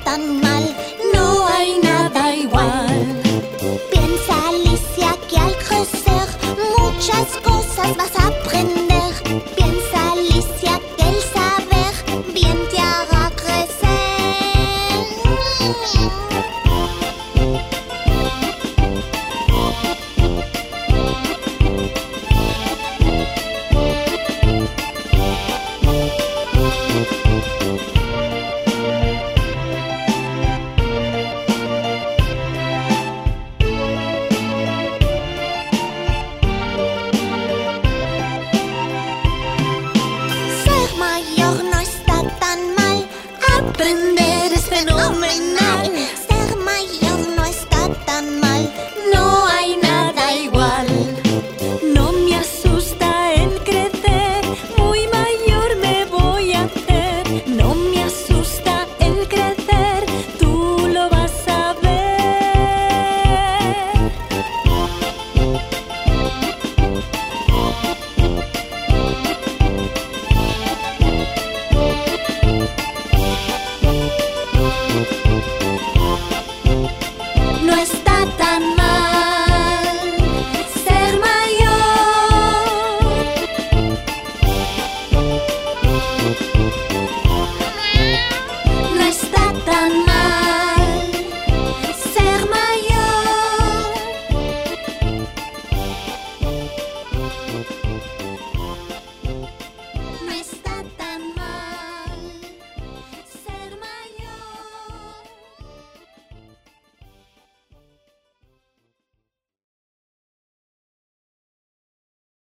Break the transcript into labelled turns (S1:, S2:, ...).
S1: tan mal, no hay nada igual. Piensa, Alicia, que al crecer muchas cosas vas a aprender. Piensa, Alicia, que el saber bien te hará crecer. Ser mayor no está tan mal, aprender es fenomenal.